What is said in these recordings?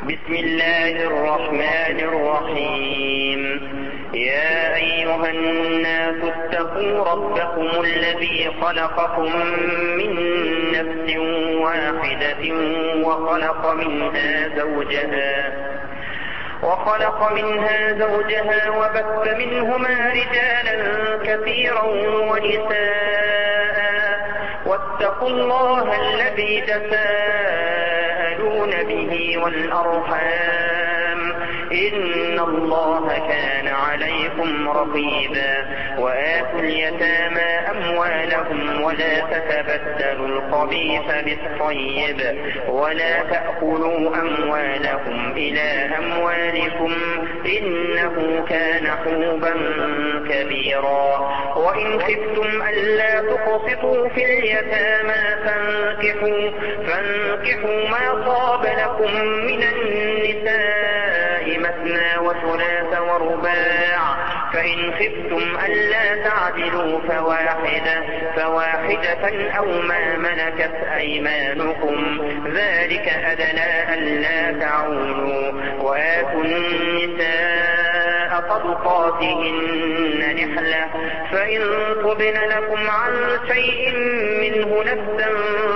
بسم الله الرحمن الرحيم. يا أيها الناس اتقوا ربكم الذي خلقكم من نفس واحدة وخلق منها زوجها وبث منهما رجالا كثيرا ونساء، واتقوا الله الذي تساءلون به والأرحام، إن الله كان عليكم رقيبا. وآتوا اليتامى أموالهم ولا تتبدلوا الخبيث بالطيب ولا تأكلوا أموالهم إلى أموالكم إنه كان حوبا كبيرا. وإن خفتم ألا تقسطوا في اليتامى فانكحوا ما طاب لكم من النساء مثنى وثلاث ورباع، فإن خفتم ألا تعدلوا فواحدة أو ما ملكت أيمانكم، ذلك أدنى ألا تعولوا. وآتوا النساء صدقاتهن نحلة، فإن طبن لكم عن شيء منه نفسا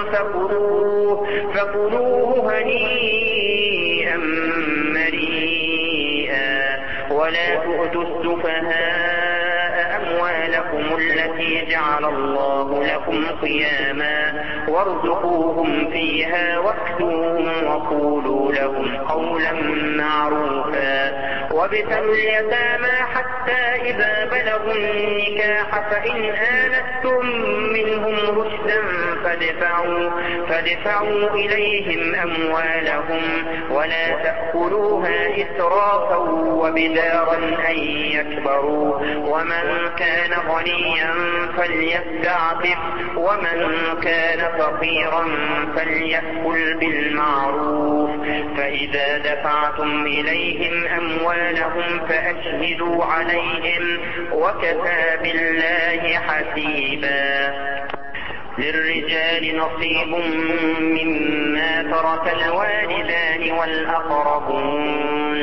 فكلوه هنيئا مريئا. ولا تؤتوا السفهاء أموالكم التي جعل الله لكم قياما وارزقوهم فيها واكسوهم وقولوا لهم قولا معروفا. وابتلوا اليتامى حتى إذا بلغوا النكاح، فإن آنستم منهم رشدا فادفعوا إليهم أموالهم ولا تأكلوها إسرافا وبدارا أن يكبروا. ومن كان غنيا فليستعفف ومن كان فقيرا فليأكل بالمعروف. فإذا دفعتم إليهم أموالهم فأشهدوا عليهم وكفى بالله حسيبا. للرجال نصيب مما ترك الوالدان والأقربون،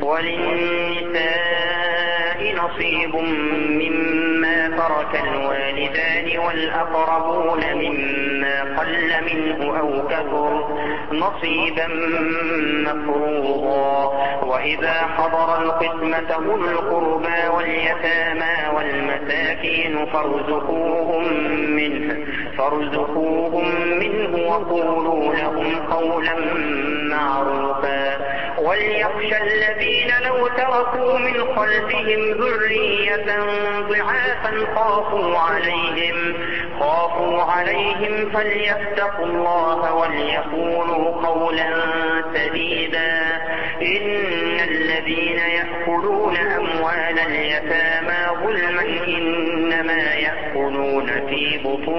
وللنساء نصيب مما ترك الوالدان والأقربون مما قل منه أو كثر نصيبا مفروضا. وإذا حضر القسمة أولو القربى واليتامى والمساكين فارزقوهم منه وقولوا لهم قولا معروفا. وليخشى الذين لو تركوا من خلفهم ذرية ضعافا خافوا عليهم فليتقوا الله وليقولوا قولا سديدا. إن الذين يأكلون أموال اليتامى ظلما إنما يأكلون في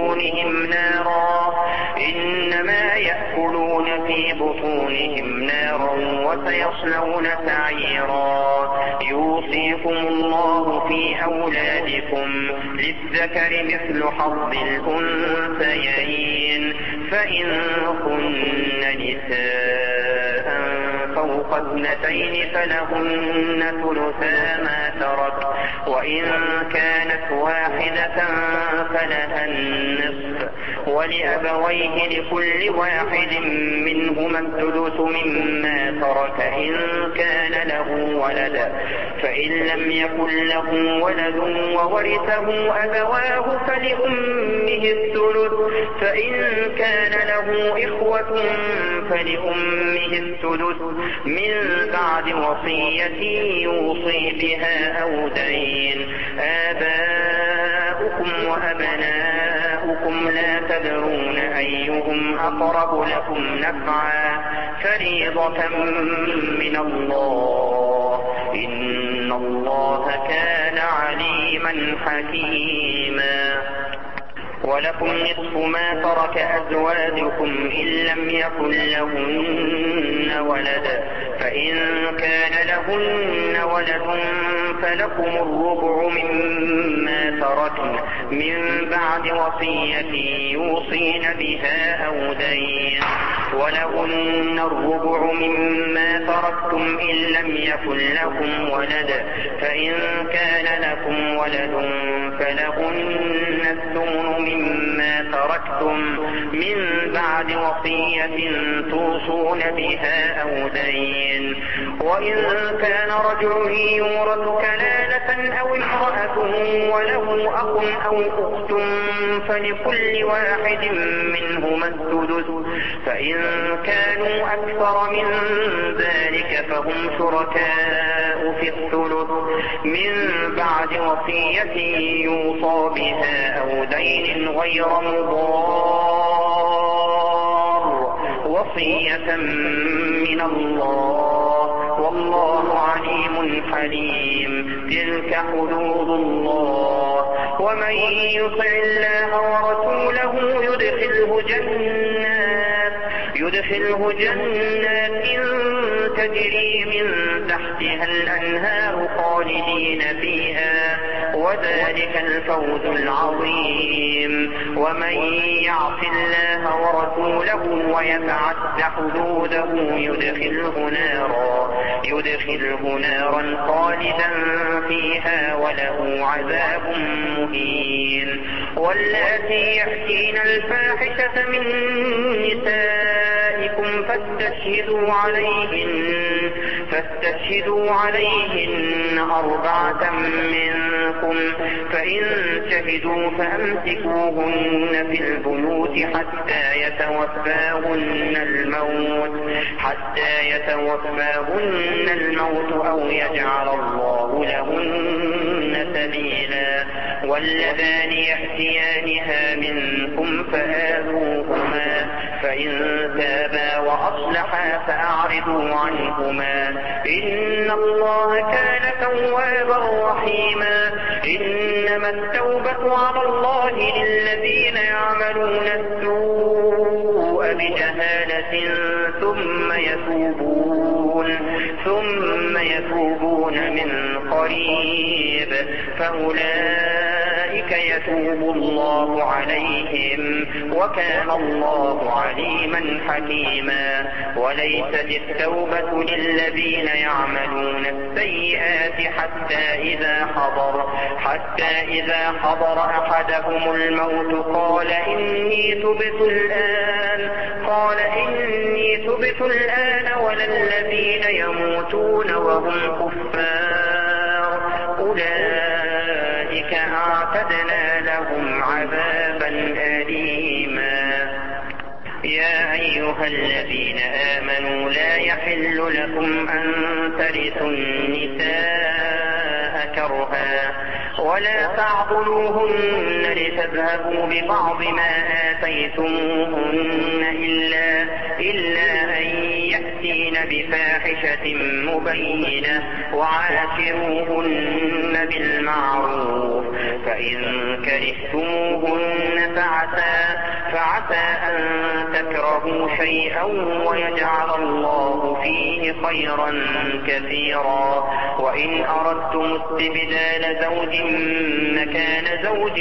بطونهم نارا وسيصلون سعيرا. يوصيكم الله في أولادكم للذكر مثل حظ الأنثيين، فإن كن نساء فوق اثنتين فلهن ثلثا ما ترك، وإن كانت واحدة فلها النصف، ولأبويه لكل واحد منهما الثلث مما ترك إن كان له ولد. فإن لم يكن له ولد وورثه أبواه فلأمه الثلث، فإن كان له إخوة فلأمه الثلث من بعد وصية يوصي بها أو دين. آباؤكم وأبناؤكم لا تدرون أيهم أقرب لكم نفعا فريضة من الله، إن الله كان عليما حكيما. ولكم نصف ما ترك أزواجكم إن لم يكن لهن ولد، فإن كان لهن ولد فلكم الربع مما تركن من بعد وصية يوصين بها أو دين، ولهن الربع مما تركتم إن لم يكن لكم ولد فإن كان لكم ولد فلهن الثمن مما تركتم من بعد وصية توصون بها أو دين وإن كان رجل يورث كلالة أو امرأة وله أخ أو أخت فلكل واحد منهما السدس فإن كانوا أكثر من ذلك فهم شركاء في الثلث من بعد وصية يوصى بها أو دين غير مضار وصية من الله والله عليم حليم تلك حدود الله ومن يطع الله ورسوله يدخله جنات تجري من تحتها الأنهار خالدين فيها وذلك الفوز العظيم ومن يعص الله ورسوله ويتعد حدوده يدخله نارا خالدا فيها وله عذاب مهين واللاتي يأتين الفاحشة من نسائكم فاستشهدوا عليهن 4 منكم فإن شهدوا فأمسكوهن في البيوت حتى يتوفاهن الموت أو يجعل الله لهن سبيلا واللذان يأتيانها منكم فآذوهما فإن تابا وأصلحا فأعرضوا عنهما إن الله كان توابا رحيما إنما التوبة على الله للذين يعملون السوء بجهالة ثم يتوبون من قريب فأولئك يتوب الله عليهم وكان الله عليما حكيما وليست التوبة للذين يعملون السيئات حتى إذا حضر أحدهم الموت قال إني تبت الآن ولا الذين يموتون وهم كفار أولئك أعتدنا لهم عذابا أليما يا أيها الذين آمنوا لا يحل لكم أن ترثوا النساء كرها ولا تعضلوهن لتذهبوا ببعض ما آتيتموهن إلا أن يأتين بفاحشة مبينة وعاشروهن بالمعروف فإن كرهتموهن فعسى أن تكرهوا شيئا ويجعل الله فيه خيرا كثيرا وإن أردتم استبدال زوج مكان زوج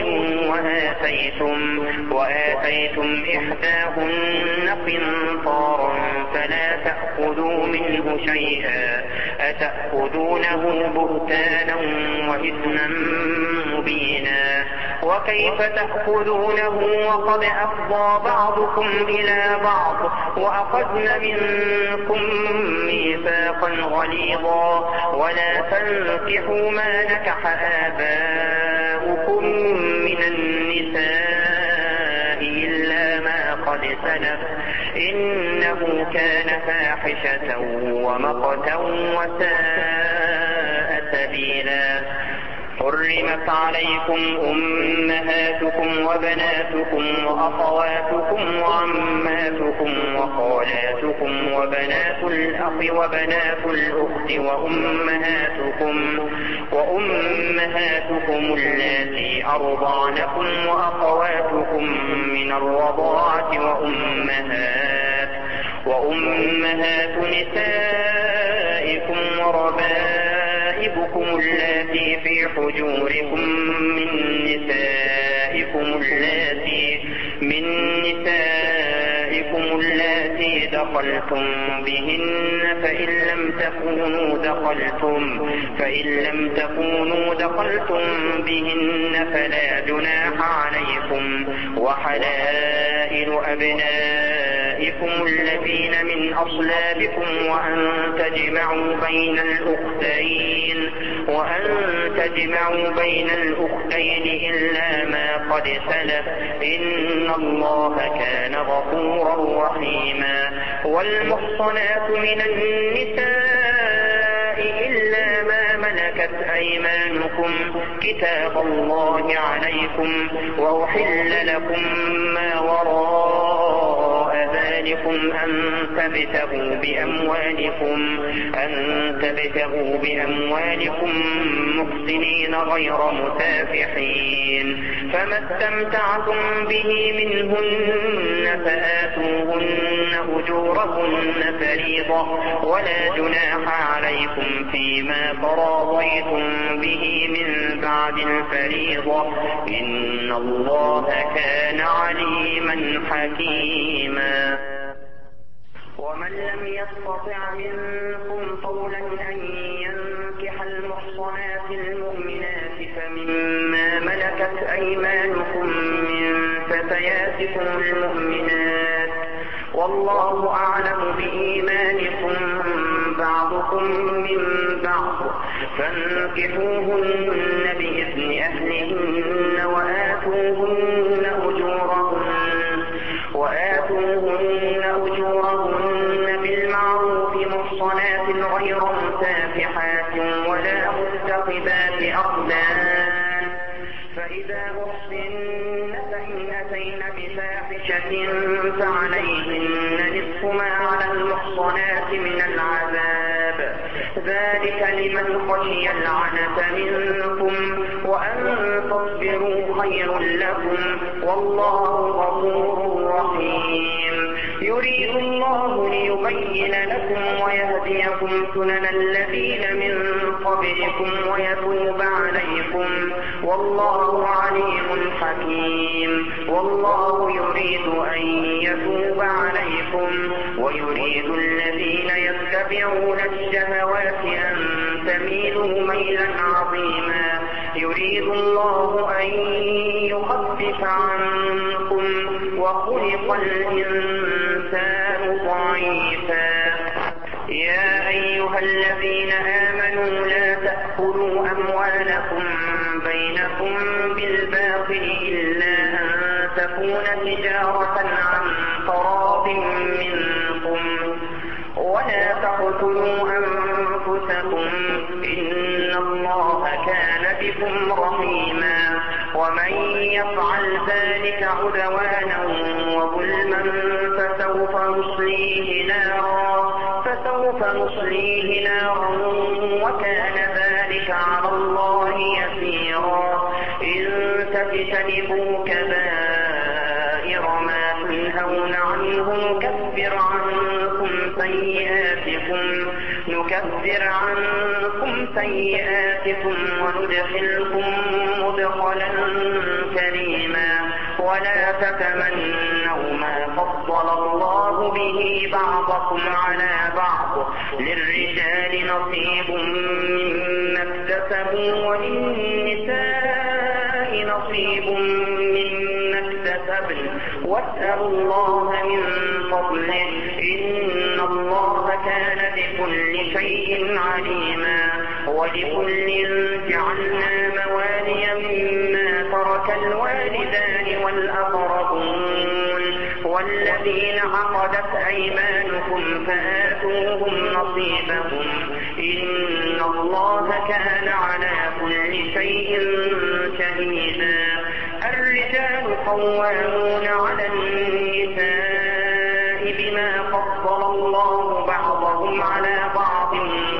وآتيتم إحداهن قنطارا فلا تأخذوا منه شيئا أتأخذونه بهتانا وإثما مبينا وكيف تأخذونه وقد أفضى بعضكم إلى بعض وأخذن منكم ميثاقا غليظا ولا تنكحوا ما نكح آباؤكم من النساء إلا ما قد سلف إنه كان فاحشة ومقتا وساء سبيلا حرمت عليكم أمهاتكم وبناتكم وأخواتكم وعماتكم وخالاتكم وبنات الأخ وبنات الأخت وأمهاتكم اللاتي أرضعنكم وأخواتكم من الرضاعة وأمهات نسائكم وربائبكم اللاتي في حجوركم من نسائكم اللاتي دخلتم بهن فإن لم تكونوا دخلتم بهن فلا جناح عليكم، وحلائل أبنائكم الذين من أصلابكم وأن تجمعوا بين الأختين إلا ما قد سلف، إن الله كان غفورا رحيما. والمحصنات من النساء إلا ما ملكت أيمانكم كتاب الله عليكم، وأحل لكم ما وراء ذلكم أن تبتغوا بأموالكم محسنين غير مسافحين، فما استمتعتم به منهن فآتوهن أجورهن فريضة، ولا جناح عليكم فيما تراضيتم به من بعد الفريضة، إن الله كان عليما حكيما. ومن لم يستطع منكم طولا أن ينكح المحصنات المؤمنات فمما ملكت أيمانكم من فتياتكم المؤمنات، والله أعلم بإيمانكم بعضكم من بعض، فانكحوهن بإذن أهلهن وآتوهن أجورهن بالمعروف محصنات غير مسافحات ولا متخذات أخدان، فإذا أحصن فإن أتين بفاحشة فعليهن نصف ما على المحصنات من العذاب، ذلك لمن خشي العنة منكم، وأن تصبروا خير لكم، والله غفور رحيم. يريد الله ليبين لكم ويهديكم سنن الذين من قبلكم ويتوب عليكم، والله عليم حكيم. والله يريد أن يتوب عليكم ويريد الذين يتبعون الشهوات أن تميلوا ميلا عظيما. يريد الله أن يخفف عنكم وخلق الإنسان ضعيفا. يا أيها الذين آمنوا لا تأكلوا أموالكم بينكم بالباطل إلا أن تكون تجارة عن تراض منكم، ولا تقتلوا أنفسكم إن الله كان بكم رحيما. ومن يفعل ذلك عدوانا وظلما فسوف نصليه نارا وكان ذلك على الله يسيرا. إن تجتنبوا كبائر ما تنهون عنه نكفر عنكم سيئاتكم وندخلكم مدخلا كريما. ولا تتمنوا ما فضل الله به بعضكم على بعض، للرجال نصيب مما اكتسبوا وللنساء نصيب مما اكتسبن، واسألوا الله من فضله إن الله كان بكل شيء عليما. ولكل جعلنا موالي مما ترك الوالدان والأقربون والذين عقدت أيمانكم فآتوهم نصيبهم إن الله كان على كل شيء شهيدا. الرجال قوامون على النساء بما فضل الله بعضهم على بعض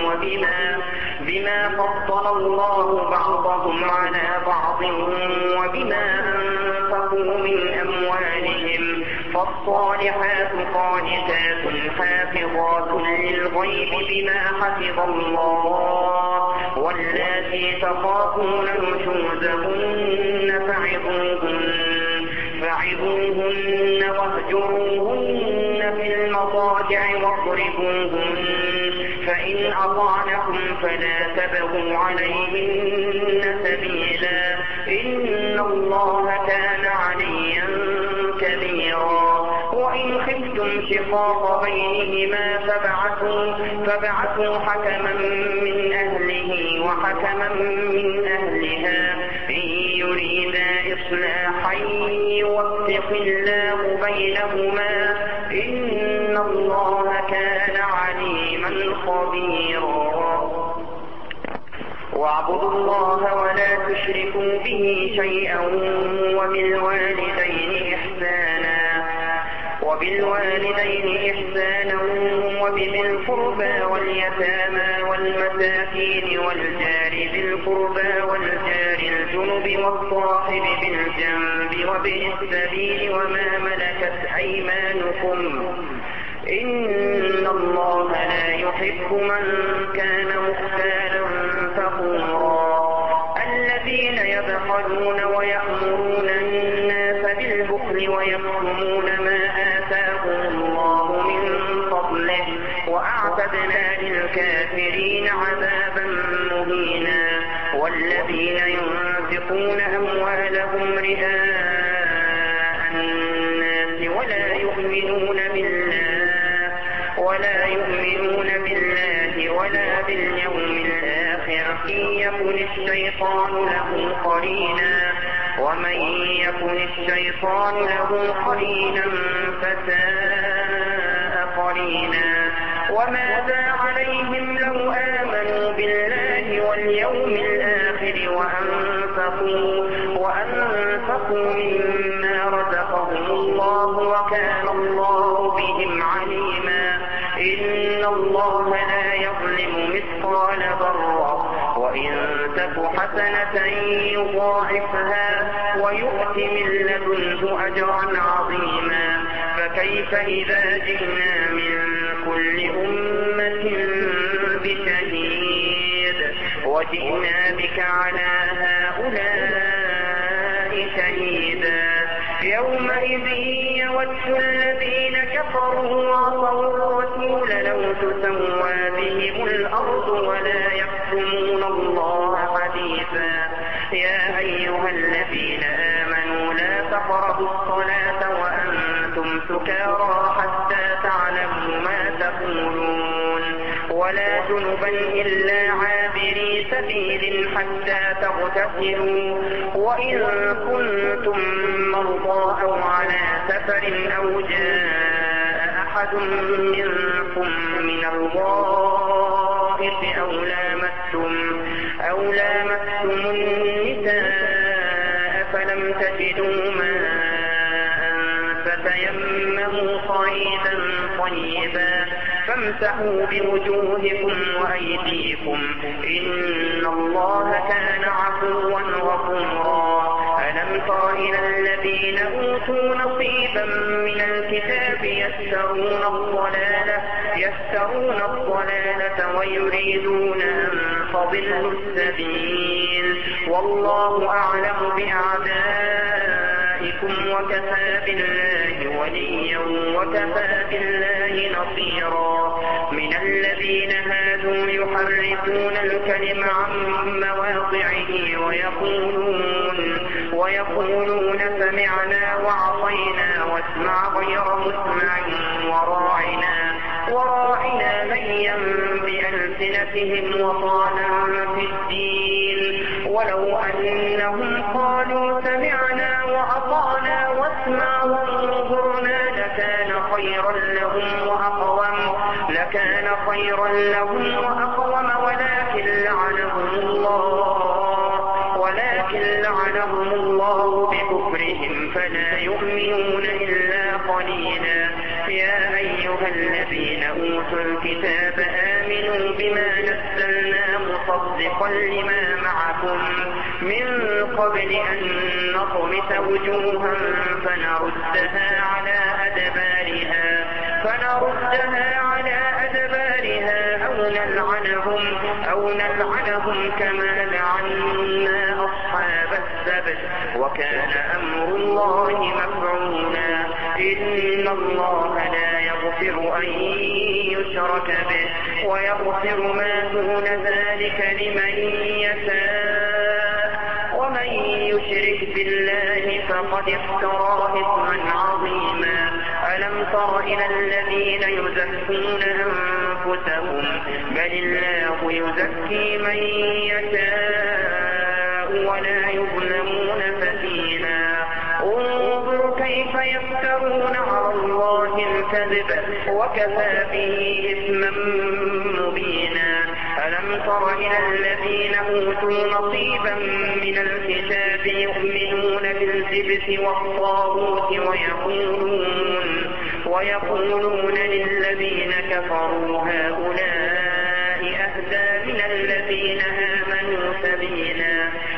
وبما أنفقوا من أموالهم. فالصالحات قانتات حافظات للغيب بما حفظ الله. واللاتي تخافون نشوزهن فعظوهن واهجروهن في المضاجع واضربوهن، فإن أطعنكم فلا تبغوا عليهن سبيلا إن الله كان عليا كبيرا وإن خفتم شقاق بينهما فابعثوا حكما من أهله وحكما من أهلها إن يريدا إصلاحا يوفق الله بينهما إن الله كان عليما خبيرا واعبدوا الله ولا تشركوا به شيئا وبالوالدين إحسانا وبذي القربى واليتامى والمساكين والجار ذي القربى والجار الجنب والصاحب بالجنب وابن السبيل وما ملكت أيمانكم إن الله لا يحب من كان مختالا فخورا الذين يبخلون ويأمرون الناس بالبخل ويكتمون ما آتاهم الله من فضله وأعتدنا للكافرين عذابا مهينا والذين ينفقون أموالهم رئاء الناس ولا يؤمنون بالله ولا باليوم الآخر يكن الشيطان له قرينا ومن يكن الشيطان له قرينا فساء قرينا وماذا عليهم لو آمنوا بالله واليوم الآخر وأنفقوا مما رزقهم الله وكان الله بهم عليما إن الله لا يظلم مثقال ذرة وإن تك حسنة يضاعفها ويؤت من لدنه أجرا عظيما فكيف إذا جئنا من كل أمة بشهيد وجئنا بك على هؤلاء شهيدا يومئذ يود الذين كفروا وعصوا الرسول لو تسوى بهم الأرض ولا يكتمون الله حديثا يا أيها الذين آمنوا لا تقربوا الصلاة وأنتم سكارى حتى تعلموا ما تقولون ولا جنبا إلا عابري سبيل حتى تغتسلوا وإن كنتم مرضى أو على سفر أو جاء أحد منكم من الغائط أو لامستم النساء فلم تجدوا ماء فتيمموا صعيدا طيبا فامسحوا بوجوهكم وأيديكم إن الله كان عفوا غفورا ألم تر إلى الذين أوتوا نصيبا من الكتاب يشترون الضلالة ويريدون أن تضلوا السبيل والله أعلم بأعدائكم وكفى بالله وليا وكفى بالله نصيرا من الذين هادوا يحرفون الكلم عن مواضعه ويقولون سمعنا وعصينا واسمع غير مسمع وراعنا ليا بألسنتهم وطعنا في الدين ولو أنهم قالوا سمعنا وأطعنا واسمع وانظرنا لكان خيرا لهم وأقوم ولكن لعنهم الله بكفرهم فلا يؤمنون إلا قليلا يا أيها الذين أوتوا الكتاب آمنوا بما نزلنا مصدقا لما معكم من قبل أن نطمس وجوها فنردها على أدبارها أو نلعنهم كما لعنا أصحاب السبت وكان أمر الله مفعولا إن الله لا يغفر يغفر أن يشرك به ويغفر ما دون ذلك لمن يشاء ومن يشرك بالله فقد افترى إثما عظيما. ألم تر إلى الذين يزكون أنفسهم بل الله يزكي من يشاء ولا يظلمون فتيلا. انظر كيف يفترون على الله الكذب وكفى به إثما مبينا. ألم تر إلى الذين أوتوا نصيبا من الكتاب يؤمنون بالجبت والطاغوت ويقولون للذين كفروا هؤلاء أهدى من الذين آمنوا سبيلا.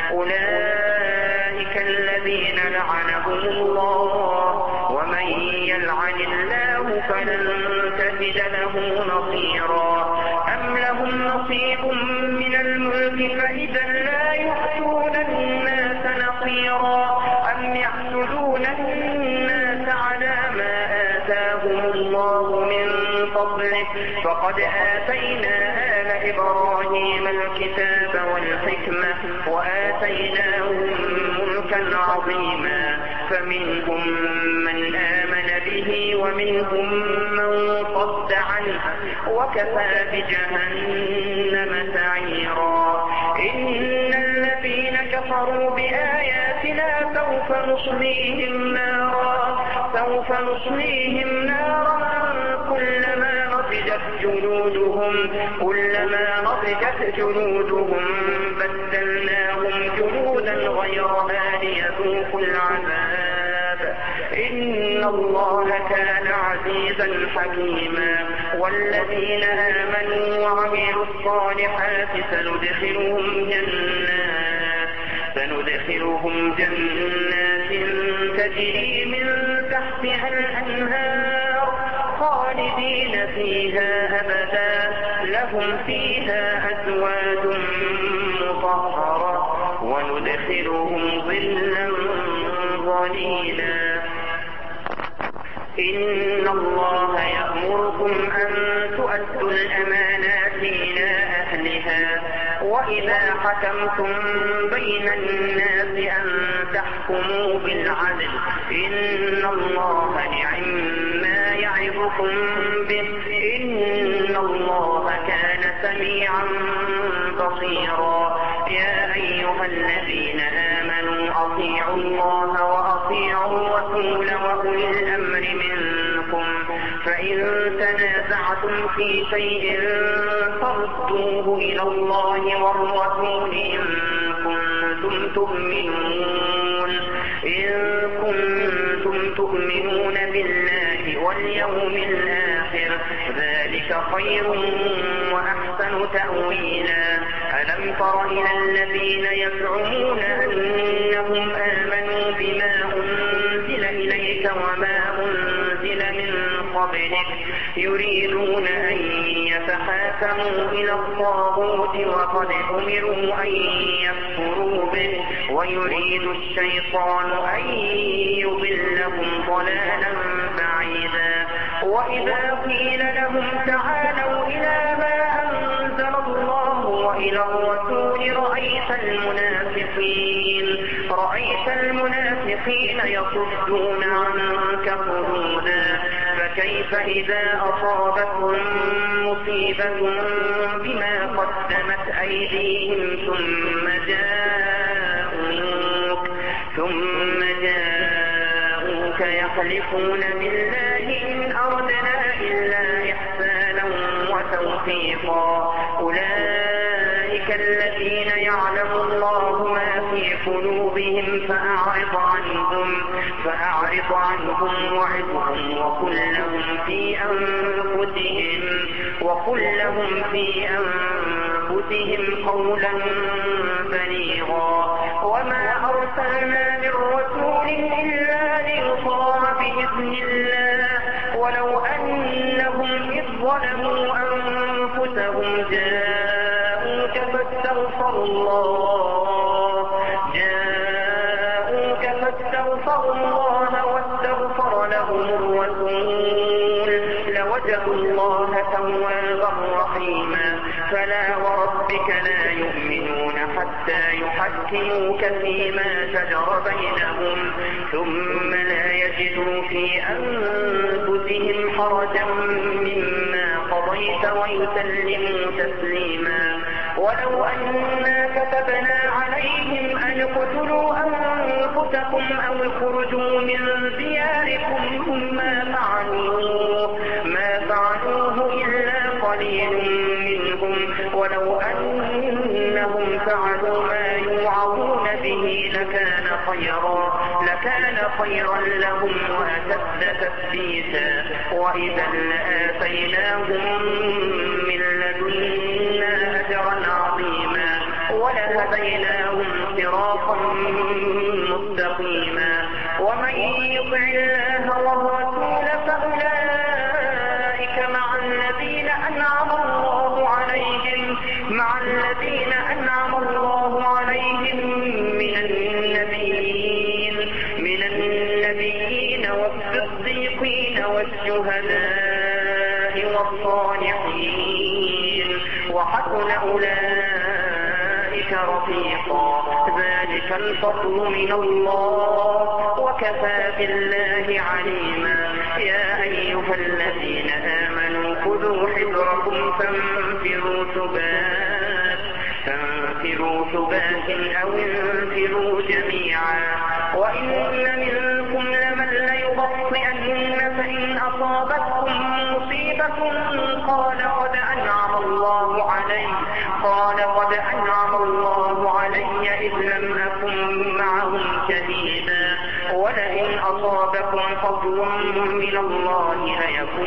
أولئك الذين لعنهم الله ومن يلعن الله فلن تجد له نصيرا. أم لهم نصيب من الملك فإذا لا يؤتون الناس نصيرا أم يحسدون الناس على ما آتاهم الله من فضله فقد آتينا آل إبراهيم الكتاب والحكمة وآتيناهم ملكا عظيما. فمنهم من آمن به ومنهم من صد عنه وكفى بجهنم سعيرا. إن الذين كفروا بآياتنا سوف نصليهم نارا كلما نضجت جلودهم بدلناهم جلودا غيرها ليذوقوا العذاب. إن الله كان عزيزا حكيما. والذين آمنوا وعملوا الصالحات سندخلهم جنات تجري من تحتها الأنهار خالدين فيها أبدا لهم فيها أزواج مطهرة وندخلهم ظلا ظليلا. إن الله يأمركم أن تؤدوا الأمانات إلى أهلها وإذا حكمتم بين الناس أن تحكموا بالعدل. إن الله نعما يعظكم به إن الله كان سميعا بصيرا. يا أيها الذين آمنوا أطيعوا الله وأطيعوا الرسول وأولي الأمر منكم فإن تنازعتم في شيء فردوه إلى الله والرسول إن كنتم تؤمنون بالله واليوم الآخر ذلك خير وأحسن تأويلا. ألم تر إلى الذين يزعمون أنهم آمنوا بما أنزل إليك وما أنزل من قبلك يريدون أن يتحاكموا إلى الطاغوت وقد أمروا أن يكفروا به ويريد الشيطان أن يضلهم ضلالا بعيدا. وإذا قيل لهم تعالوا إلى ما أنزل الله وإلى الرسول رأيت المنافقين يصدون عنك صدودا. فكيف إذا أصابتهم مصيبة بما قدمت أيديهم ثم جاءوك يحلفون بالله إن أردنا إلا إحسانا وتوفيقا. أولئك الذين يعلم الله ما في قلوبهم فأعرض عنهم وعظهم وقل لهم في أنفسهم قولا بليغا. وما أرسلنا من رسول إلا ليطاع بإذن الله ولو أنهم إذ ظلموا أنفسهم جاءوك فاستغفروا الله واستغفر لهم الرسول عظيما. فلا وربك لا يؤمنون حتى يحكموك فيما شجر بينهم ثم لا يجدوا في أنفسهم حرجا مما قضيت ويسلموا تسليما. ولو أنا كتبنا عليهم أن اقتلوا أنفسكم أو اخرجوا من دياركم ما فعلوه إلا قليل منهم ولو أنهم فعلوا ما يوعظون به لكان خيرا لهم وأشد تثبيتا وإذا لآتيناهم من لدنا أجرا عظيما ولهديناهم صراطا مستقيما. ومن يطع الله والرسول فأولئك مع الذين أنعم الله عليهم من النبيين والصديقين والشهداء والصالحين وحسن أولئك رفيقا. ذلك الفضل من الله وكفى بالله عليما. يا أيها الذين آمنوا خذوا حذركم فانفروا ثبات أو انفروا جميعا. وإن منكم لمن ليبطئن فإن أصابتكم مصيبة قال قد أنعم الله علي إذ لم أكن معهم شهيدا ولئن أصابكم فضل من الله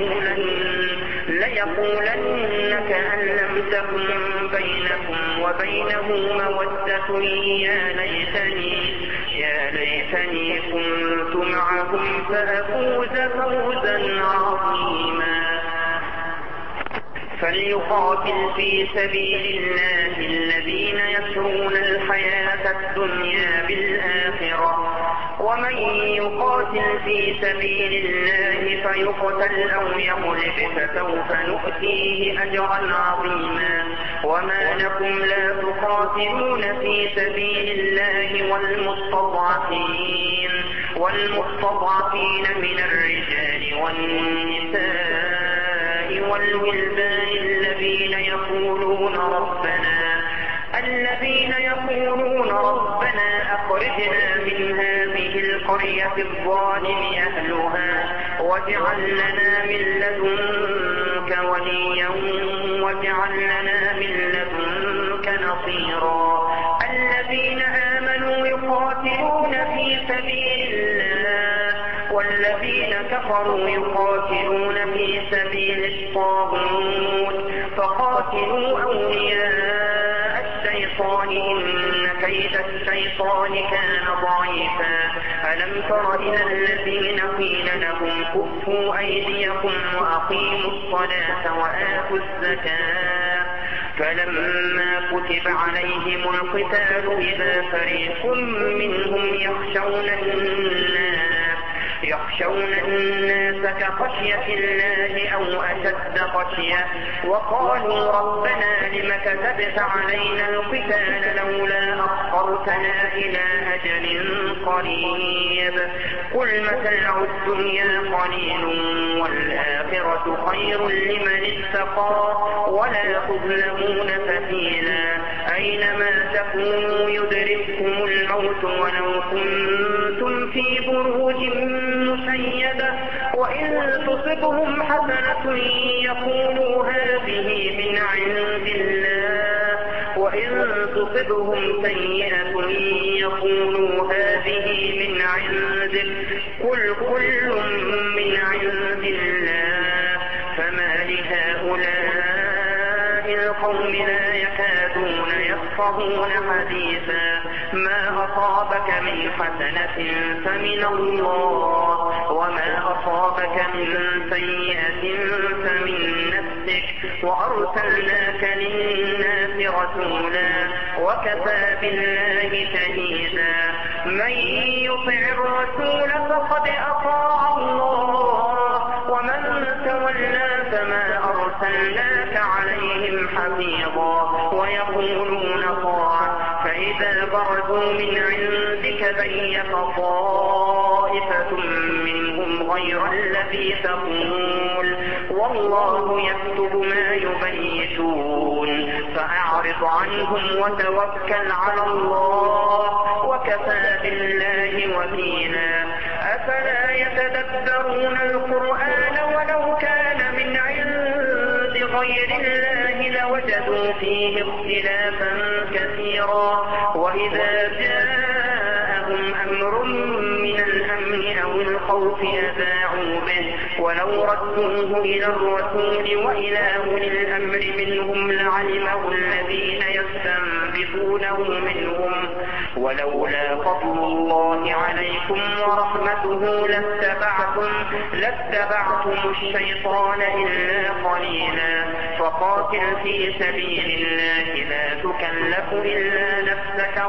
ليقولن كأن لم تكن بينكم وبينه مودة يا ليتني كنت معهم فأفوز فوزا عظيما. فليقاتل في سبيل الله الذين يسرون الحياة الدنيا بالآخرة ومن يقاتل في سبيل الله فيقتل أو يغلب فسوف نؤتيه أجرا عظيما. وما لكم لا تقاتلون في سبيل الله والمستضعفين من الرجال والنساء والولدان الذين يقولون ربنا أخرجنا من هذه القرية الظالم أهلها واجعل لنا من لدنك وليا واجعل لنا من لدنك نصيرا. الذين آمنوا يقاتلون في سبيل الله والذين كفروا يقاتلون في سبيل الطاغوت فقاتلوا أولياء الشيطان إن كيد الشيطان كان ضعيفا. ألم تر إلى الذين قيل لهم كفوا أيديكم وأقيموا الصلاة وآتوا الزكاة فلما كتب عليهم القتال إذا فريق منهم يخشون الناس كخشية الله أو أشد خشية وقالوا ربنا لم كتبت علينا القتال لولا أخرتنا إلى أجل قريب قل متاع الدنيا قليل والآخرة خير لمن اتقى ولا تظلمون فتيلا. أينما تكونوا يدرككم الموت ولو كنتم في بروج مشيدة وإن تصبهم حسنة يقولوا هذه من عند الله وإن تصبهم سيئة يقولوا هذه من عندك قل كل من عند الله. فما لهؤلاء القوم لا يكادون يفقهون حديثا. ما أصابك من حسنة فمن الله وما أصابك من سيئة فمن نفسك وأرسلناك للناس رسولا وكفى بالله شهيدا. من يطع الرسول فقد أطاع الله ومن تولى فما أرسلناك عليهم حفيظا ويقولون طاعة فإذا برزوا من عندك بيت طائفة منهم غير الذي تقول والله يكتب ما يبيتون فأعرض عنهم وتوكل على الله وكفى بالله وكيلا أفلا يتدبرون القرآن ولو كان من عند غير الله لوجدوا فيه اختلافا كثيرا وإذا جاءهم أمر من الأمن أو الخوف أذاعوا به ولو ردوه إلى الرسول وإلى أولي الأمر منهم لعلمه الذين يستنبطونه منهم ولولا فضل الله عليكم ورحمته لاتبعتم الشيطان إلا قليلا فقاتل في سبيل الله لا تكلف إلا نفسك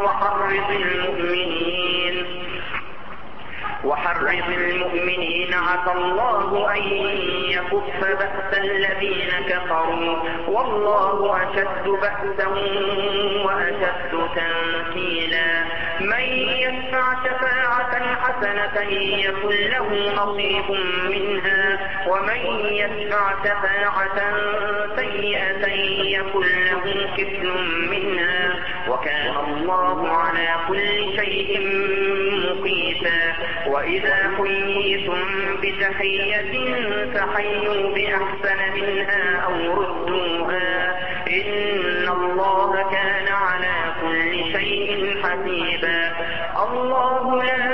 وحرض المؤمنين عسى الله أن يكف بأس الذين كفروا والله أشد بأسا وأشد تنكيلا من يشفع شفاعة حسنة يكن له نصيب منها ومن يشفع شفاعة سيئة يكن له كفل منها وكان الله على كل شيء مقيتا وإذا حييتم بتحية فحيوا بأحسن منها أو ردوها إن الله كان على كل شيء حسيبا الله لا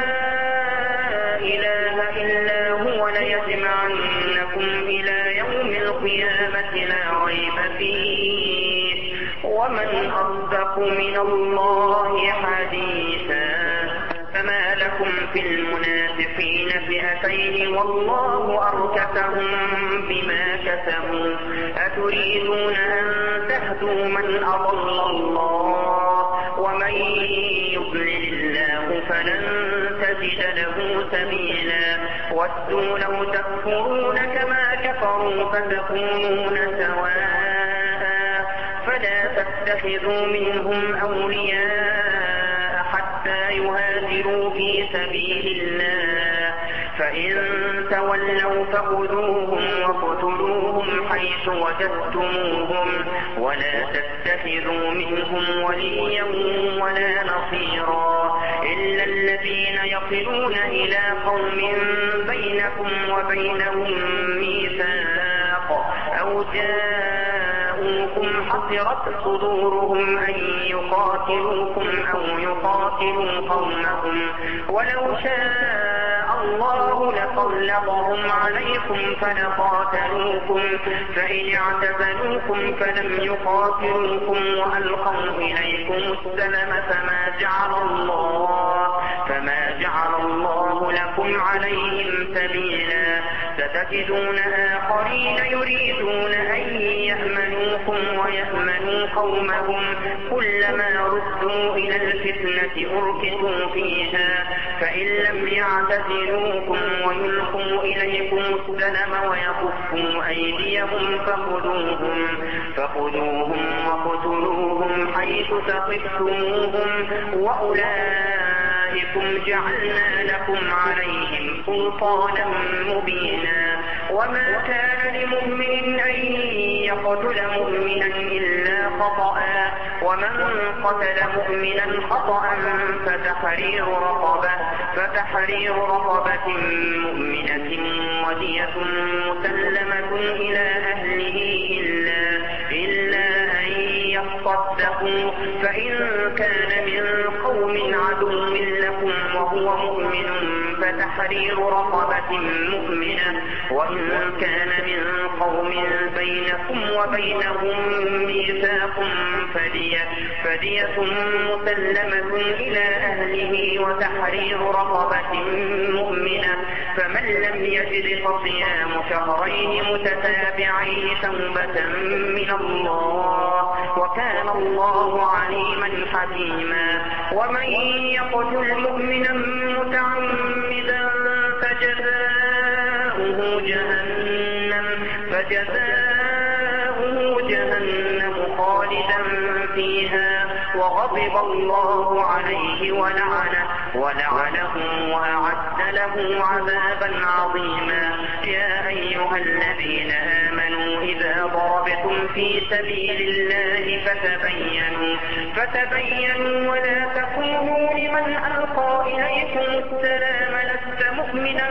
إله إلا هو ليجمعنكم إلى يوم القيامة لا ريب فيه ومن أصدق من الله حديثا فما لكم في المنافقين فئتين والله أركسهم بما كسبوا أتريدون أن تهدوا من أضل الله ومن يضلل الله فلن تجد له سبيلا ودوا لو تكفرون كما كفروا فتكونون سواء فلا تتخذوا منهم أولياء حتى يهاجروا في سبيل الله فإن تولوا فخذوهم وقتلوهم حيث وجدتموهم ولا تتخذوا منهم وليا ولا نصيرا إلا الذين يصلون إلى قوم بينكم وبينهم ميثاق أو جاءوكم حصرت صدورهم أن يقاتلوكم أو يقاتلوا قومهم ولو شاء الله لسلطهم عليكم فلقاتلوكم فإن اعتزلوكم فلم يقاتلوكم وألقوا إليكم السلم فما جعل الله لكم عليهم سبيلا ستجدون آخرين يريدون أن يأمنوكم ويأمنوا قومهم كلما ردوا إلى الفتنة أركسوا فيها فإن لم يعتزلوكم ويلقوا إليكم السلم ويكفوا أيديهم فخذوهم وقتلوهم حيث ثقفتموهم وأولئكم جعلنا لكم عليهم سلطانا مبينا وما كان لمؤمن أن يقتل مؤمنا إلا خطأ ومن قتل مؤمنا خطأ فتحرير رقبة مؤمنة ودية مسلمة إلى أهله إلا أن يصدقوا فإن كان من قوم عدو لكم وهو مؤمن فتحرير رقبة مؤمنة وإن كان من قوم بينكم وبينهم ميثاق فدية مسلمة إلى أهله وتحرير رقبة مؤمنة فمن لم يجد فصيام شهرين متتابعين توبة من الله وكان الله عليما حكيما ومن يقتل مؤمنا متعمدا فجزاؤه جهنم فيها وغضب الله عليه ولعنه وأعد له عذابا عظيما. يا أيها الذين آمنوا إذا ضربتم في سبيل الله فتبينوا ولا تكونوا لمن ألقى إليكم السلام لست مؤمنا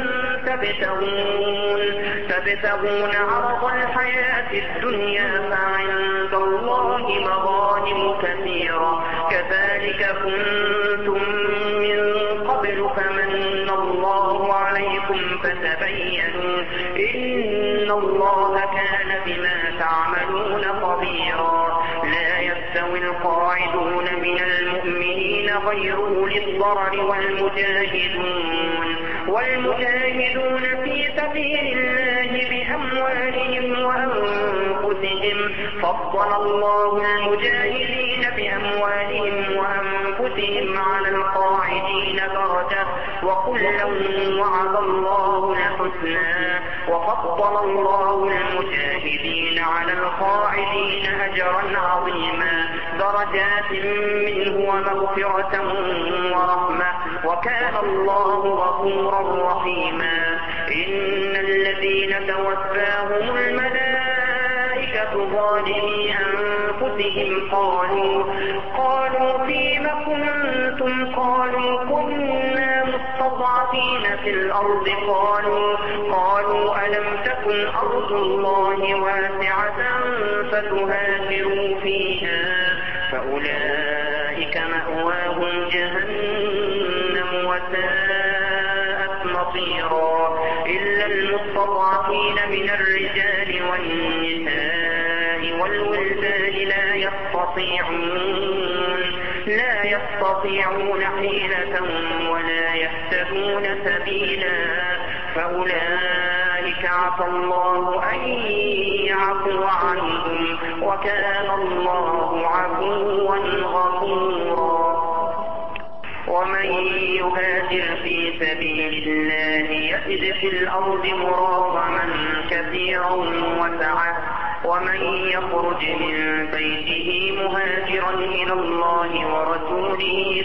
تبتغون عرض الحياة الدنيا فعند الله مغانم كثيرة كذلك كنتم من قبل فمن الله عليكم فتبينوا إن الله كان بما تعملون خبيرا. لا يستوي القاعدون من المؤمنين غير أولي الضرر والمجاهدون في سبيل الله بأموالهم وأنفسهم فضل الله المجاهدين بأموالهم وأنفسهم على القاعدين درجة وكلا وعد الله الحسنى وفضل الله المجاهدين على القاعدين أجرا عظيما درجات منه ومغفرة ورحمة وكان الله غفورا رحيما. إن الذين توفاهم الملائكة ظالمي أنفسهم قالوا فيم كنتم قالوا كنا مستضعفين في الأرض قالوا ألم تكن أرض الله واسعة فتهاجروا فيها فأولئك مأواهم جهنم وساءت مصيرا. إلا المستضعفين من الرجال والنساء والولدان لا يستطيعون حيلة ولا يهتدون سبيلا فأولئك عسى الله أن يعفو عنهم وكان الله عفوا غفورا. ومن يهاجر في سبيل الله يجد في الأرض مراغما كثيرا وسعة ومن يخرج من بيته مهاجرا إلى الله ورسوله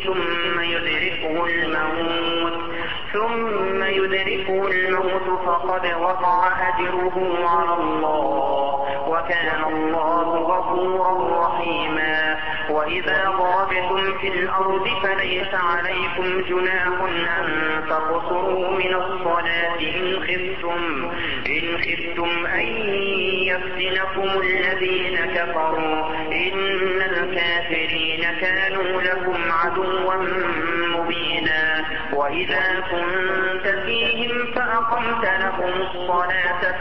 ثم يدركه الموت فقد وقع أجره على الله وكان الله غفورا رحيما. وإذا ضربتم في الأرض فليس عليكم جناح أن تقصروا من الصلاة إن خفتم أن يفتنكم الذين كفروا إن الكافرين كانوا لكم عدوا مبينا. وإذا كنت فيهم فأقمت لهم الصلاة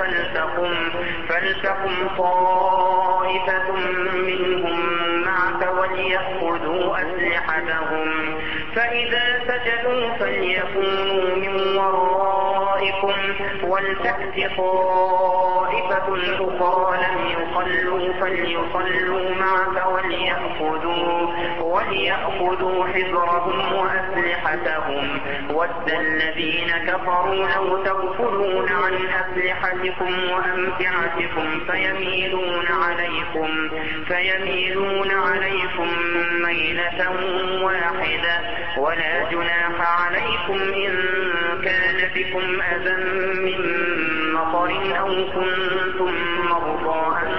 فلتقم طائفة منهم معك وليأخذوا أسلحتهم فإذا سجدوا فليكونوا من ورائكم ولتأت طائفة أخرى لم يصلوا فليصلوا معك وليأخذوا حذرهم وأسلحتهم ود الذين كفروا لو تغفلون عن أسلحتكم وأمتعتكم فيميلون عليكم ميلة واحدة ولا جناح عليكم إن كان بكم أذى من مطر أو كنتم مرضى أن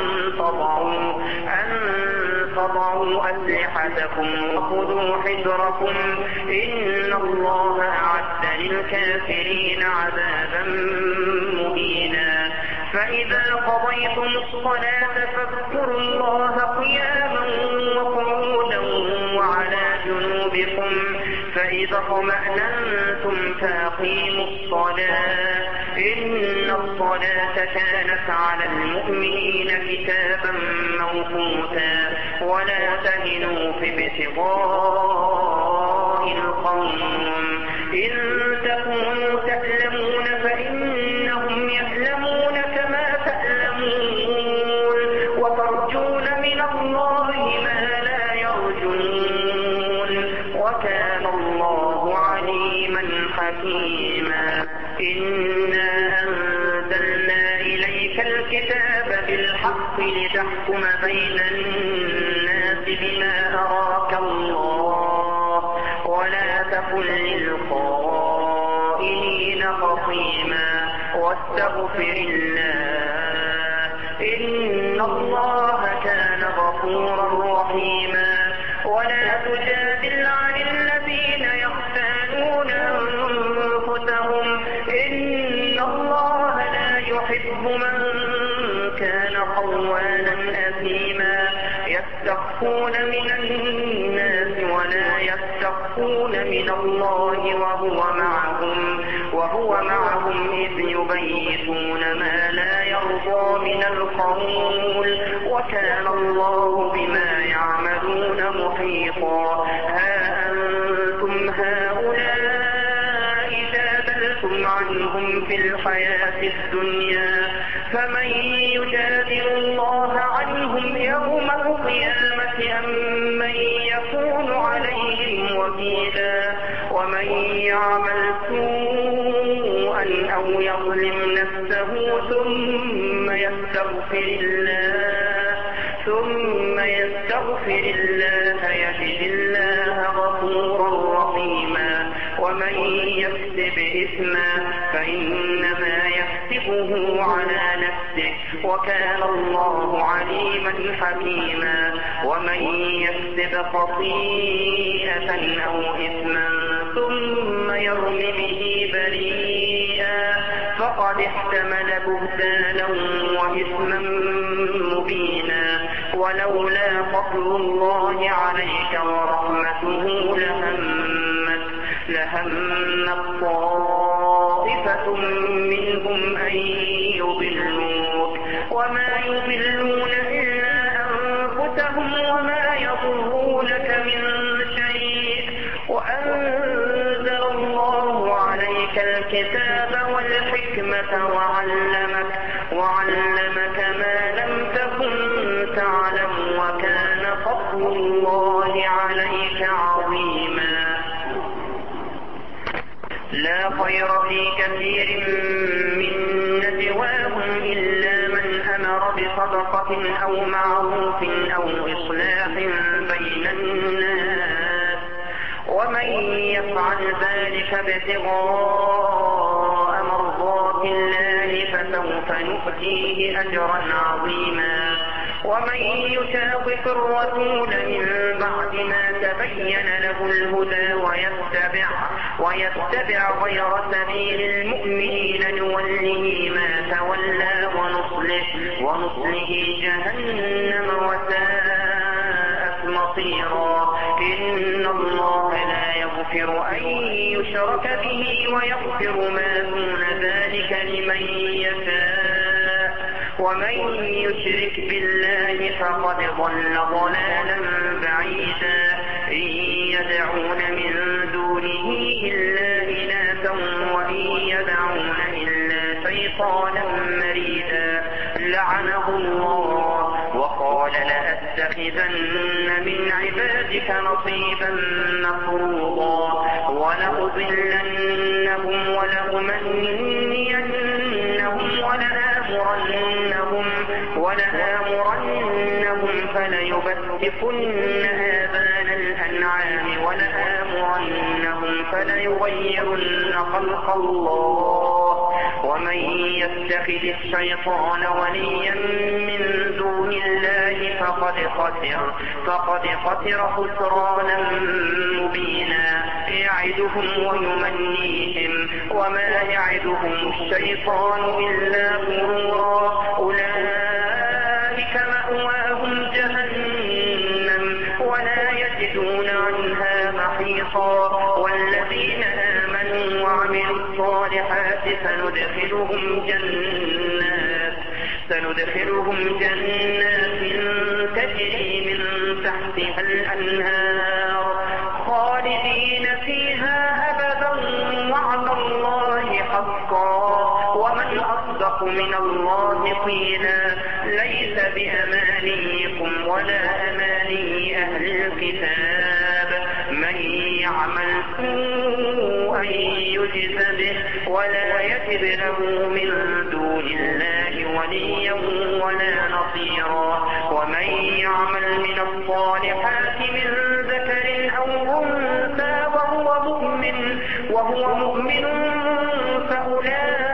تضعوا أسلحتكم وخذوا حذركم إن الله أعد للكافرين عذابا مهينا. فإذا قضيتم الصلاة فاذكروا الله قياما وقعودا وعلى جنوبكم فإذا اطمأننتم فأقيموا الصلاة إن الصلاة كانت على المؤمنين كتابا موقوتا. ولا تهنوا في ابتغاء القوم إن تكونوا تألمون فإنهم يألمون كما تألمون وترجون من الله ما لا يرجون وكان الله عليما حكيما. إنا أنزلنا إليك الكتاب بالحق لتحكم بين الناس بما عظيما واستغفر الله إن الله كان غفورا رحيما ولا تجادل عن الذين يختانون أنفسهم إن الله لا يحب من كان خوانا أثيما يستخفون من الناس ولا يستخفون من الله وهو معهم إذ يبيتون ما لا يرضى من القول وكان الله بما يعملون محيطا ها أنتم هؤلاء جادلتم عنهم في الحياة الدنيا فمن يجادل الله عنهم يوم القيامة أم من يكون عليهم وكيلا ومن يعمل سوءا أو يظلم نفسه ثم يستغفر الله يجد الله غفورا رحيما ومن يكسب إثما فإنما يكسبه على نفسه وكان الله عليما حكيما ومن يكسب خطيئة أو إثما ثم يرم به بريئا فقد احتمل بهتانا وإثما مبينا ولولا فضل الله عليك ورحمته لهمت طائفة منهم أن يضلوك وما يضلون إلا أنفسهم وما يضرونك من شيء وأنزل الله عليك الكتاب والحكمة وعلمك ما لم تكن تعلم وكان فضل الله عليك عظيما لا خير في كثير من نجواهم إلا من أمر بصدقة أو معروف أو إصلاح بين الناس ومن يفعل ذلك ابتغاء مرضات الله فسوف نؤتيه أجرا عظيما ومن يشاقق الرسول من بعد ما تبين له الهدى ويتبع غير سبيل المؤمنين نوله ما تولى ونصله جهنم وساءت مصيرا إن الله لا يغفر أن يشرك به ويغفر ما دون ذلك لمن يشاء ومن يشرك بالله فقد ضل ضلالا بعيدا إن يدعون من دونه إلا إناثا وإن يدعون إلا شيطانا مريدا لعنه الله وقال لأتخذن من عبادك نصيبا مفروضا ولأضلنهم ولآمرنهم فليبتكن آذان الأنعام ولآمرنهم فليغيرن خلق الله ومن يتخذ الشيطان وليا من دون الله فقد خسر خسرانا مبينا يعدهم ويمنيهم وما يعدهم الشيطان إلا غرورا أولئك مأواهم جهنم ولا يجدون عنها محيصا والذين آمنوا وعملوا الصالحات سندخلهم جنات تجري من تحتها الأنهار خالدين فيها أبدا وعد الله حقا ومن أصدق من الله قيلا ليس بأمانيكم ولا أماني أهل الكتاب من يعمل سوءا يجز به ولا يجد له من دون الله وليا ولا نصيرا ومن يعمل من الصالحات من ذكر أو أنثى وهو مؤمن فأولئك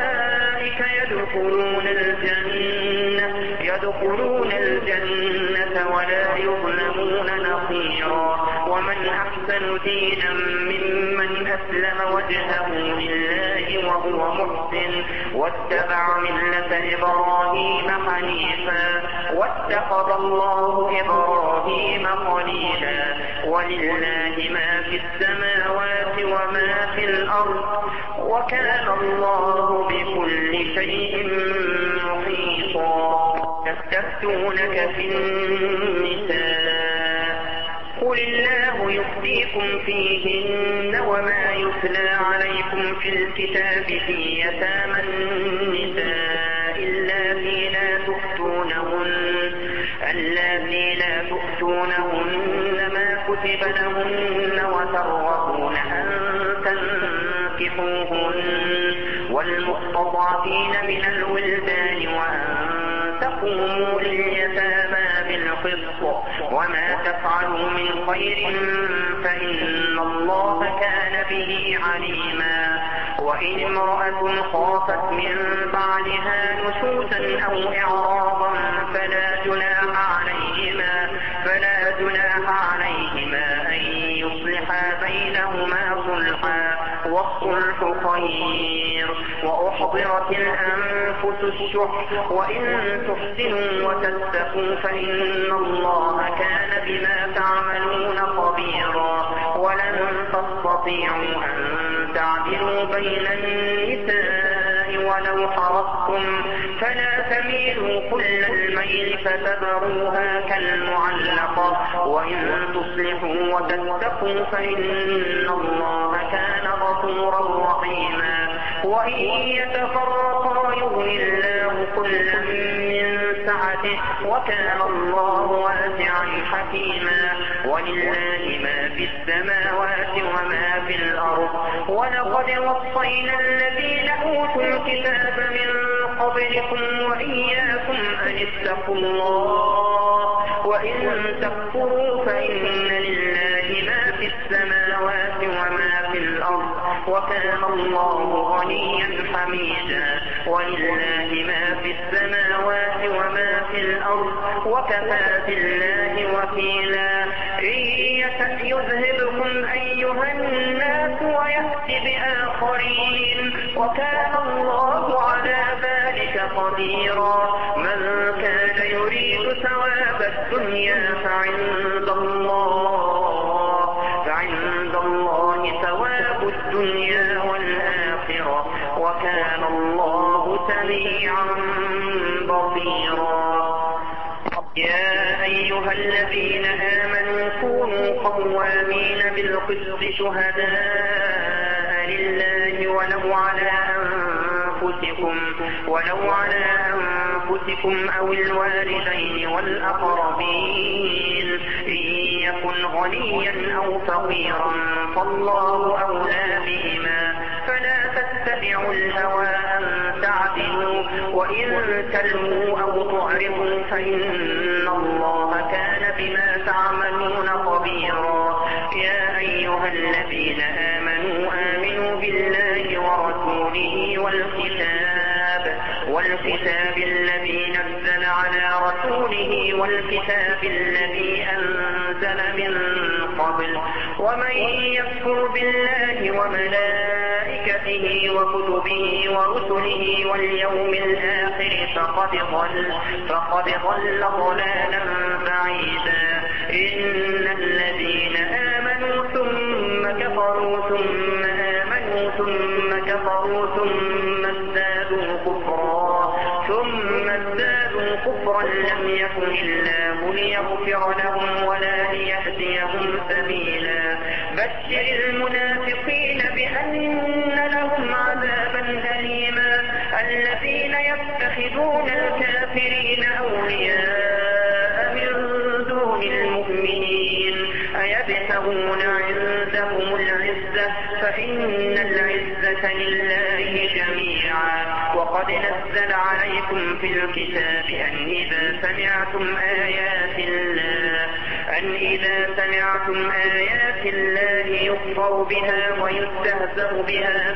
يظلمون نصيرا. ومن أحسن دينا ممن أسلم وجهه لله وهو محسن واتبع ملة إبراهيم حنيفا واتخذ الله إبراهيم خليلا. ولله ما في السماوات وما في الأرض وكان الله بكل شيء محيطا. يستفتونك في النساء قل الله يفتيكم فيهن وما يتلى عليكم في الكتاب في يتامى النساء اللاتي لا تؤتونهن ما كتب لهن وترغبون أن تنكحوهن والمستضعفين من الولدان وأن تقوموا لليتامى بالقسط وما تفعلوا من خير فإن الله كان به عليما. وإن امرأة خافت من بعدها نشوزا أو إعراضا فلا جناح عليهما أن يصلحا بينهما صلحا والصلح خير. وأحضرت الأنفس الشح وإن تحسنوا وتتقوا فإن الله كان بما تعملون خبيرا. ولن تستطيعوا أن تعدلوا بين النساء ولو حرصتم فلا تميلوا كل الميل فتذروها كالمعلقة. وإن تصلحوا وتتقوا فإن الله كان غفورا رحيما. وإن يتفرقا يغني الله كلا من سعته وكان الله واسعا حكيما. ولله ما في السماوات وما في الأرض. ولقد وصينا الذين أوتوا الكتاب من قبلكم وإياكم أن اتقوا الله وإن تكفروا فإن لله ما في السماوات وما في الأرض وكان الله غنيا حميدا. ولله ما في السماوات وما في الأرض وكفى بالله وكيلا. إن يشأ يذهبكم أيها الناس ويأت بآخرين وكان الله على ذلك قديرا. من كان يريد ثواب الدنيا فعند الله ثواب الدنيا والآخرة وكان الله سميعا بصيرا. يا أيها الذين آمنوا كونوا قوامين بالقسط شهداء لله ولو على أنفسكم أو الوالدين والأقربين إن يكن غنيا أو فقيرا فالله أولى بهما فلا تتبعوا الهوى أن تعدلوا وإن تلووا أو تعرضوا فإن الله كان بما تعملون خبيرا. يا أيها الذين آمنوا بالله ورسوله والكتاب الذي نزل على رسوله والكتاب الذي أنزل من قبل ومن يكفر بالله وملائكته وكتبه ورسله واليوم الآخر فقد ضل ضلالا بعيدا. إن الذين آمنوا ثم كفروا ثم آمنوا ثم كفروا ثم ازدادوا كفرا لم يكن الله ليغفر لهم ولا ليهديهم سبيلا. بشر المنافقين بأن لهم عذابا أليما. الذين يتخذون الكافرين أولياء من دون المؤمنين أيبتغون عندهم العزة فإن العزة لله جميعا. وقد نزل عليكم في الكتاب أن إذا سمعتم آيات الله يكفر بها ويستهزأ بها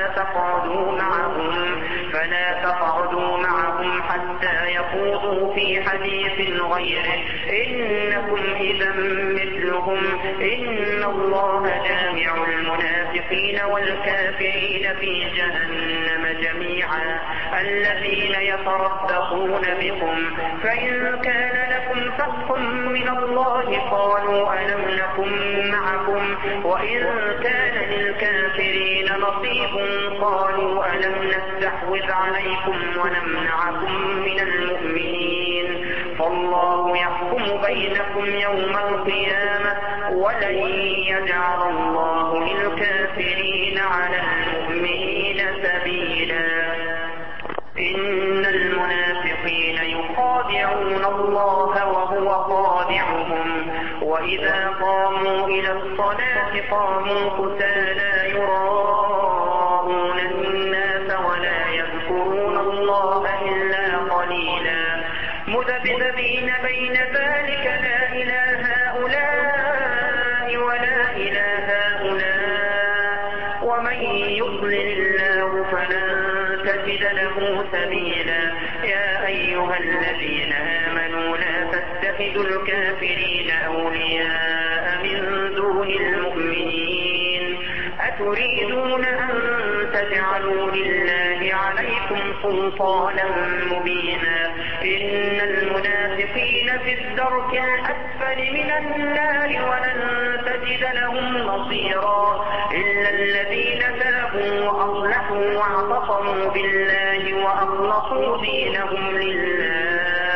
فلا تقعدوا معهم حتى يخوضوا في حديث غيره إنكم إذا مثلهم إن الله جامع المنافقين والكافرين في جهنم جميعا الذين يتربصون بكم فإن كان لكم فتح من الله قالوا ألم نكن معكم وإن كان للكافرين نصيب قالوا ألم نستحوذ عليكم ونمنعكم من المؤمنين فالله يحكم بينكم يوم القيامة ولن يجعل الله للكافرين على المؤمنين سبيلا إن المنافقين يخادعون الله وهو خادعهم وإذا قاموا إلى الصلاة قاموا كسالى يراءون الناس ولا يذكرون الله إلا قليلا مذبذبين بين ذلك لا إله هؤلاء ولا إله هؤلاء ومن يضلل الله فلن تجد له سبيلا يا أيها الذين آمنوا لا تتخذوا الكافرين أولياء من دون المؤمنين أتريدون أن تجعلوا لله عليكم سلطانا مبينا إن المنافقين في الدرك الأسفل من النار ولن تجد لهم نصيرا إلا الذين تابوا وأصلحوا واعتصموا بالله وأخلصوا دينهم لله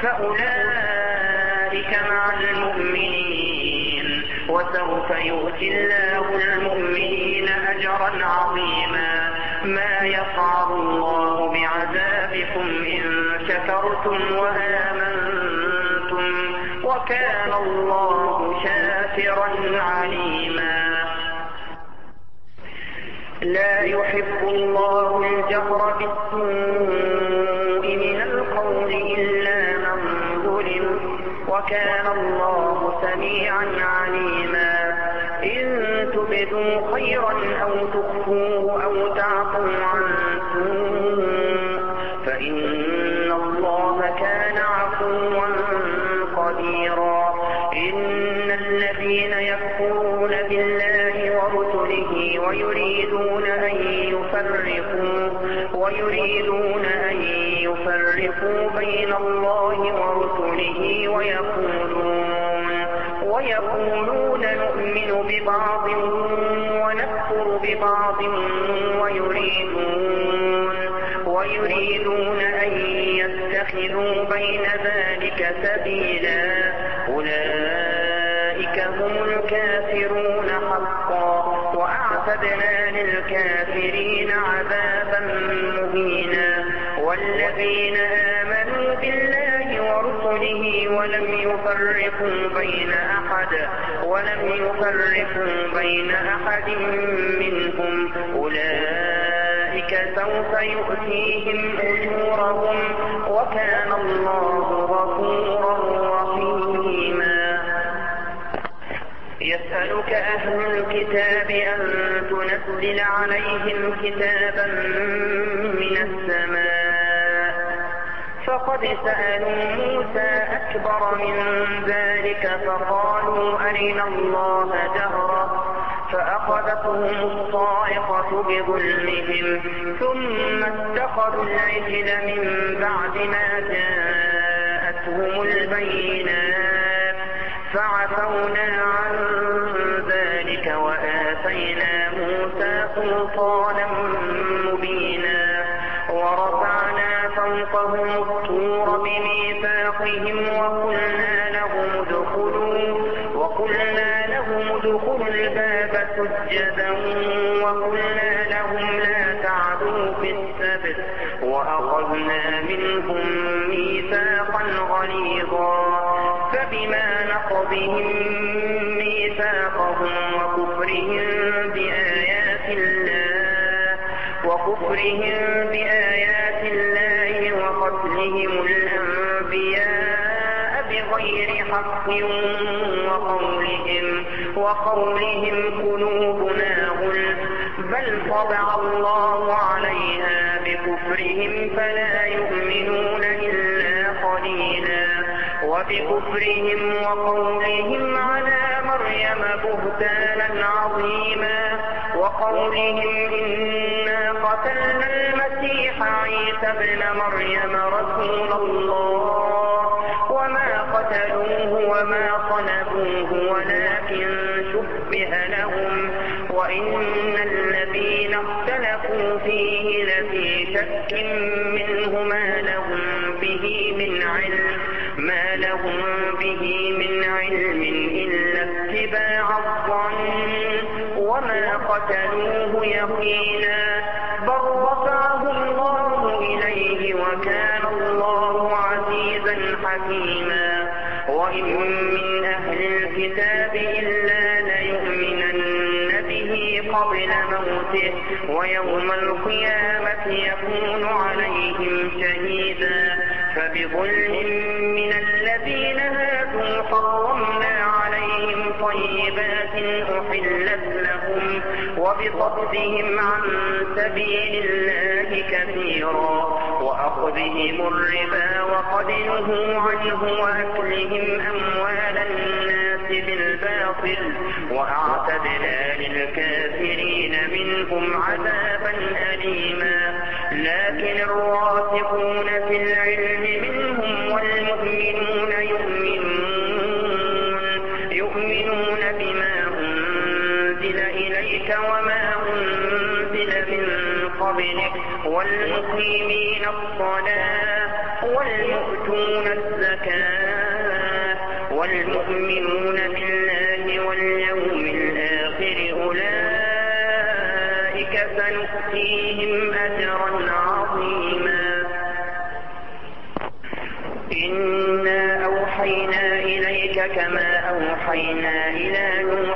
فأولئك مع المؤمنين وسوف يؤتي الله المؤمنين أجرا عظيما ما يفعل الله بعذابكم إن شكرتم وآمنتم وكان الله شاكرا عليما لا يحب الله الجهر بالسوء من القول إلا من ظلم وكان الله سميعا عليما إن تبدوا خيرا أو تخفوه أو تعفوا عن سوء فإن الله كان عفوا قديرا إن الذين يكفرون بالله ورسله ويريدون أن يفرقوا بين الله ورسله ويقولون نؤمن ببعض ونكفر ببعض ويريدون أن يتخذوا بين ذلك سبيلا أولئك هم الكافرون حقا وأعتدنا للكافرين عذابا مهينا والذين آمنوا بالله ورسله ولم يفرقوا بين أحد منهم أولئك سوف يؤتيهم أجورهم وكان الله غفورا رحيما يسألك أهل الكتاب أن تنزل عليهم كتابا من السماء فقد سألوا موسى أكبر من ذلك فقالوا أرنا الله جهرة فأخذتهم الصاعقة بظلمهم ثم اتخذوا العجل من بعد ما جاءتهم البينات فعفونا عن ذلك وآتينا موسى سلطانا مبينا ورفعنا فوقهم الطور بميثاقهم وقلنا لهم ادخلوا الباب سجدا وقلنا لهم لا تعدوا في السبت وأخذنا منهم ميثاقا غليظا فبما نقضهم ميثاقهم وكفرهم بآيات الله وقتلهم الأنبياء بغير حق وقولهم قلوبنا غلف بل طبع الله عليها بكفرهم فلا يؤمنون إلا قليلا وبكفرهم وقولهم على مريم بهتانا عظيما، وقولهم إنا قتلنا المسيح عيسى ابن مريم رسول الله وما قتلوه وما صلبوه ولكن شبه لهم، وإن الذين اختلفوا فيه لفي شك منه ما لهم به من علم إلا اتباع الظن، وما قتلوه يقينا بل رفعه الله إليه وكان الله عزيزا حكيما. وإن من أهل الكتاب إلا ليؤمنن به قبل موته ويوم القيامة يكون عليهم شهيدا. فبظلم من الذين هادوا حرمنا عليهم طيبات أحلت لهم وبصدهم عن سبيل الله كثيرا وأخذهم الربا وقد نهوا عنه وأكلهم أموال الناس بالباطل وأعتدنا للكافرين منهم عذابا أليما. لكن الراسخون في العلم منهم والمؤمنون يؤمنون بما أنزل إليك وما أنزل من قبلك والمقيمين الصلاة والمؤتون الزكاة والمؤمنون بالله واليوم الآخر أولئك سنؤتيهم أجرا عظيما. إنا أوحينا إليك كما أوحينا إلى نوح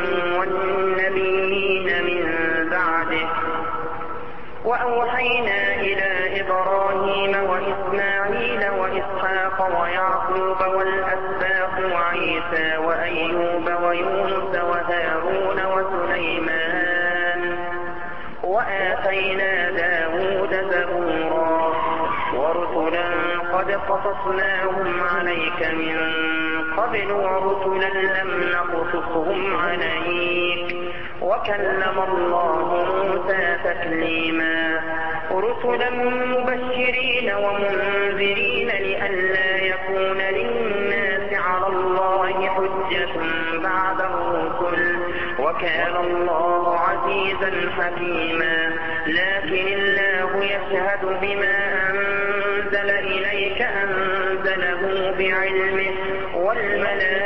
والنبيين من بعده وأوحينا إلى إبراهيم وإسماعيل وإسحاق ويعقوب والأسباط وعيسى وأيوب ويونس وهارون وسليمان وآتينا داود زبورا ورسلا قد قصصناهم عليك من قبل ورسلا لم نقصصهم عليك وكلم الله موسى تكليما. رسلا مبشرين ومنذرين لئلا يكون للناس على الله حجة بعد الرسل وكان الله عزيزا حكيما. لكن الله يشهد بما أنزل إليك أنزله بعلمه والملائكة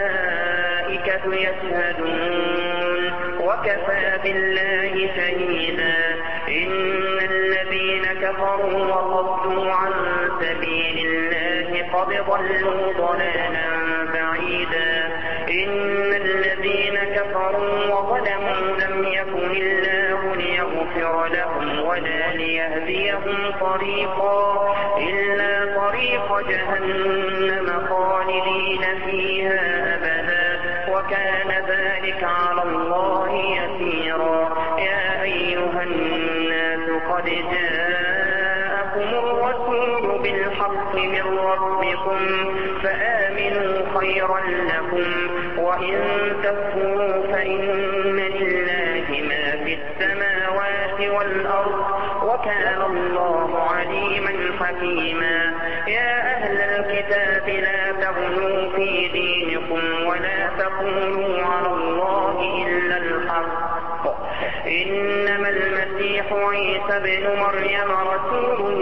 يشهدون وكفى بالله شهيدا. إن الذين كفروا وصدوا عن سبيل الله قد ضلوا ضلالا بعيدا. إن الذين كفروا وظلموا لم يكن الله ليغفر لهم ولا ليهديهم طريقا إلا طريق جهنم خالدين فيها أبدا وكان ذلك على الله يسيرا. يا أيها الناس قد جاءكم الرسول بالحق من ربكم فآمنوا خيرا لكم وإن تكفروا فإن لله ما في السماوات والأرض وكان الله عليما حكيما. يا أهل الكتاب لا تغلوا في دينكم ولا تقولوا على الله إلا الحق. إنما المسيح عيسى ابن مريم رسول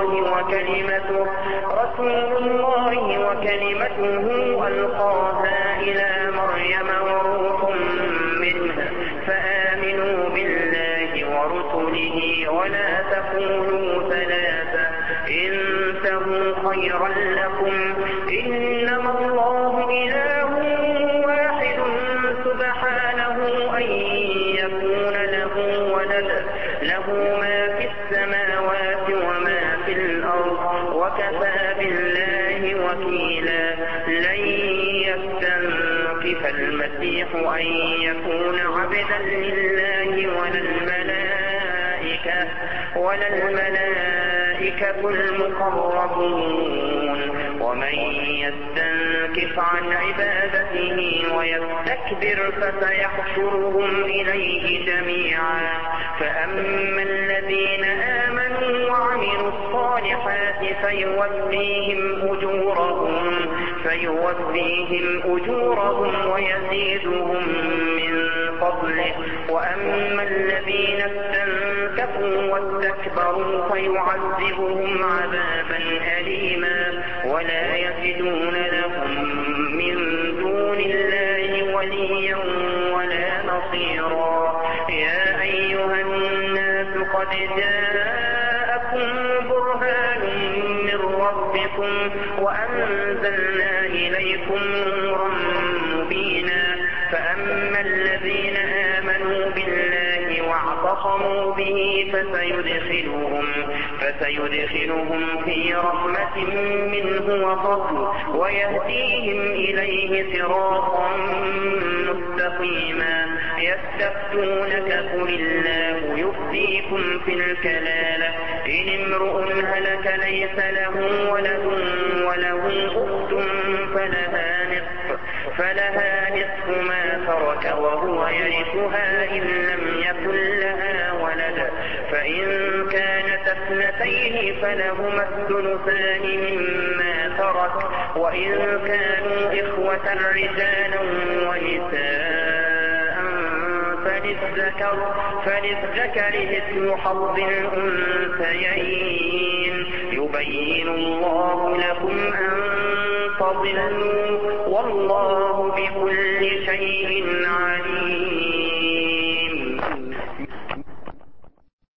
الله وكلمته ألقاها إلى مريم وروح منه فآمنوا بالله ورسله ولا تقولوا ثلاثة انتهوا خيرا لكم إنما الله إله واحد سبحانه أن يكون له ولد له ما في السماوات وما في الأرض وكفى بالله وكيلا. لن يستنكف المسيح أن يكون عبدا لله ولا الملائكة المقربون ومن يستنكف عن عبادته ويستكبر فسيحشرهم إليه جميعا. فأما الذين آمنوا وعملوا الصالحات فيوفيهم أجورهم ويزيدهم من فضله. وأما الذين استنكفوا واستكبروا فيعذبهم عذابا أليما ولا يجدون لهم من دون الله وليا ولا نصيرا. يا أيها الناس قد جاءكم برهان من ربكم وأنزلنا إليكم نورا مبينا. فأما الذين آمنوا بالله واعتصموا به فسيدخلهم في رحمة منه وفضل ويهديهم إليه صراطا مستقيما. يستفتونك قل الله يفتيكم في الكلالة إن امرؤ هلك ليس له ولد وله أخت فلها نصف ما ترك وهو يرثها إن لم يكن لها ولد. فإن كانت اثنتين فلهما الثلثان مما ترك وإن كانوا إخوة رجالا ونساء فللذكر مثل حظ الأنثيين. يبين الله لكم أن تضلوا والله بكل شيء عليم.